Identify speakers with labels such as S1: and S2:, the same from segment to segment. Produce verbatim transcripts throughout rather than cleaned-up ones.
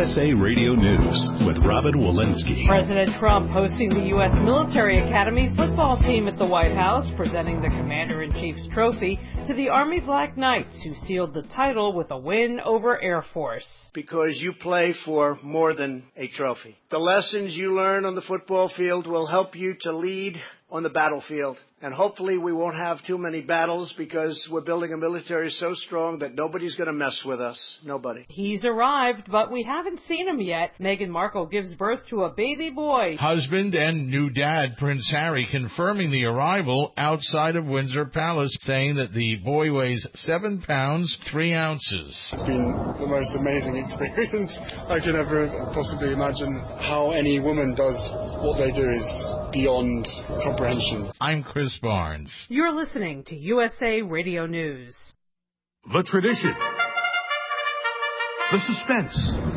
S1: S A Radio News with Robin Walensky.
S2: President Trump hosting the U S Military Academy football team at the White House, presenting the Commander-in-Chief's trophy to the Army Black Knights, who sealed the title with a win over Air Force.
S3: Because you play for more than a trophy. The lessons you learn on the football field will help you to lead on the battlefield. And hopefully we won't have too many battles because we're building a military so strong that nobody's going to mess with us. Nobody.
S2: He's arrived, but we haven't seen him yet. Meghan Markle gives birth to a baby boy.
S4: Husband and new dad, Prince Harry, confirming the arrival outside of Windsor Palace, saying that the boy weighs seven pounds, three ounces.
S5: It's been the most amazing experience I could ever possibly imagine. How any woman does what they do is beyond comprehension.
S4: I'm Chris Barnes.
S2: You're listening to U S A Radio News.
S6: The tradition. The suspense.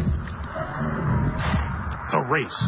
S6: The race.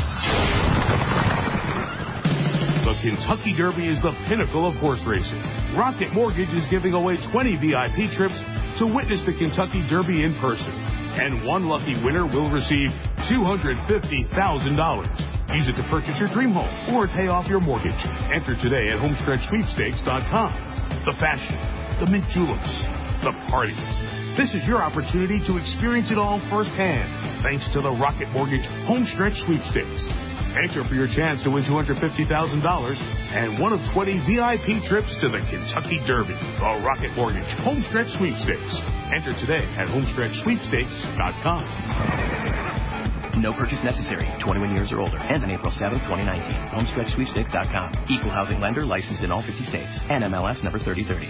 S6: The Kentucky Derby is the pinnacle of horse racing. Rocket Mortgage is giving away twenty V I P trips to witness the Kentucky Derby in person. And one lucky winner will receive two hundred fifty thousand dollars. Use it to purchase your dream home or pay off your mortgage. Enter today at homestretch sweepstakes dot com. The fashion, the mint juleps, the parties. This is your opportunity to experience it all firsthand, thanks to the Rocket Mortgage Homestretch Sweepstakes. Enter for your chance to win two hundred fifty thousand dollars and one of twenty V I P trips to the Kentucky Derby. The Rocket Mortgage Homestretch Sweepstakes. Enter today at homestretch sweepstakes dot com.
S7: No purchase necessary. twenty-one years or older. Ends on April seventh, twenty nineteen. homestretch sweepstakes dot com. Equal housing lender licensed in all fifty states. N M L S number thirty thirty.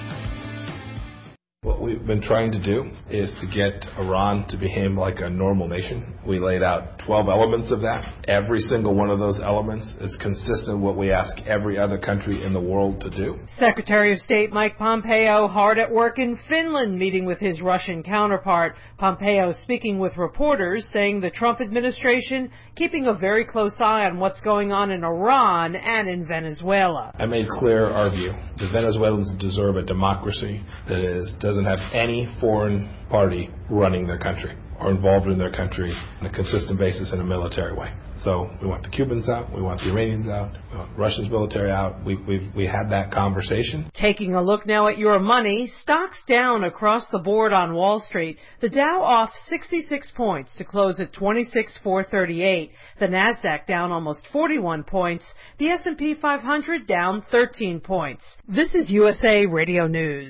S8: What we've been trying to do is to get Iran to behave like a normal nation. We laid out twelve elements of that. Every single one of those elements is consistent with what we ask every other country in the world to do.
S2: Secretary of State Mike Pompeo hard at work in Finland, meeting with his Russian counterpart. Pompeo speaking with reporters, saying the Trump administration keeping a very close eye on what's going on in Iran and in Venezuela.
S8: I made clear our view. The Venezuelans deserve a democracy that is doesn't have any foreign party running their country or involved in their country on a consistent basis in a military way. So we want the Cubans out, we want the Iranians out, we want Russia's military out. We we've, we had that conversation.
S2: Taking a look now at your money, stocks down across the board on Wall Street. The Dow off sixty-six points to close at twenty-six thousand four hundred thirty-eight. The Nasdaq down almost forty-one points. The S and P five hundred down thirteen points. This is U S A Radio News.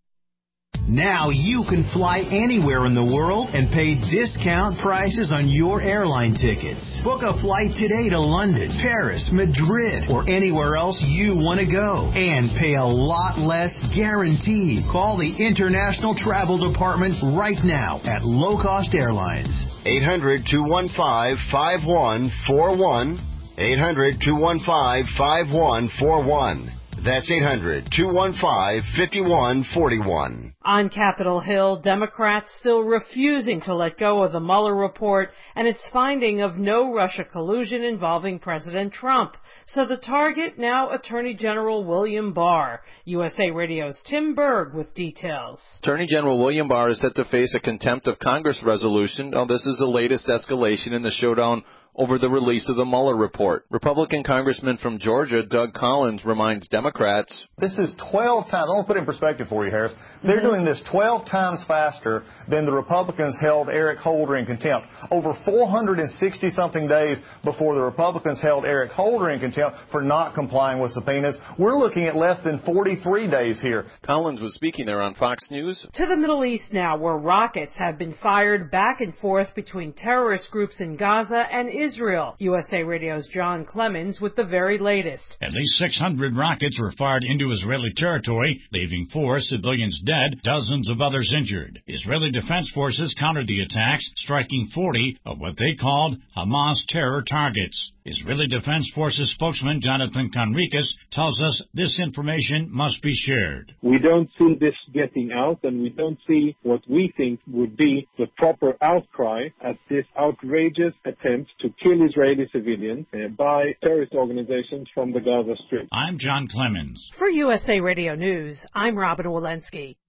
S9: Now you can fly anywhere in the world and pay discount prices on your airline tickets. Book a flight today to London, Paris, Madrid, or anywhere else you want to go. And pay a lot less guaranteed. Call the International Travel Department right now at Low Cost Airlines.
S10: eight hundred, two one five, five one four one. eight hundred, two one five, five one four one. That's eight hundred, two one five, five one four one.
S2: On Capitol Hill, Democrats still refusing to let go of the Mueller report and its finding of no Russia collusion involving President Trump. So the target, now Attorney General William Barr. U S A Radio's Tim Berg with details.
S11: Attorney General William Barr is set to face a contempt of Congress resolution. Now, this is the latest escalation in the showdown over the release of the Mueller report. Republican Congressman from Georgia, Doug Collins, reminds Democrats,
S12: this is twelve times, I'll put it in perspective for you, Harris. They're mm-hmm. doing this twelve times faster than the Republicans held Eric Holder in contempt. Over four hundred sixty-something days before the Republicans held Eric Holder in contempt for not complying with subpoenas. We're looking at less than forty-three days here.
S11: Collins was speaking there on Fox News.
S2: To the Middle East now, where rockets have been fired back and forth between terrorist groups in Gaza and Israel. U S A Radio's John Clemens with the very latest.
S13: At least six hundred rockets were fired into Israeli territory, leaving four civilians dead, dozens of others injured. Israeli Defense Forces countered the attacks, striking forty of what they called Hamas terror targets. Israeli Defense Forces spokesman Jonathan Conricus tells us this information must be shared.
S14: We don't see this getting out, and we don't see what we think would be the proper outcry at this outrageous attempt to kill Israeli civilians uh, by terrorist organizations from the Gaza Strip.
S13: I'm John Clemens.
S2: For U S A Radio News, I'm Robin Walensky.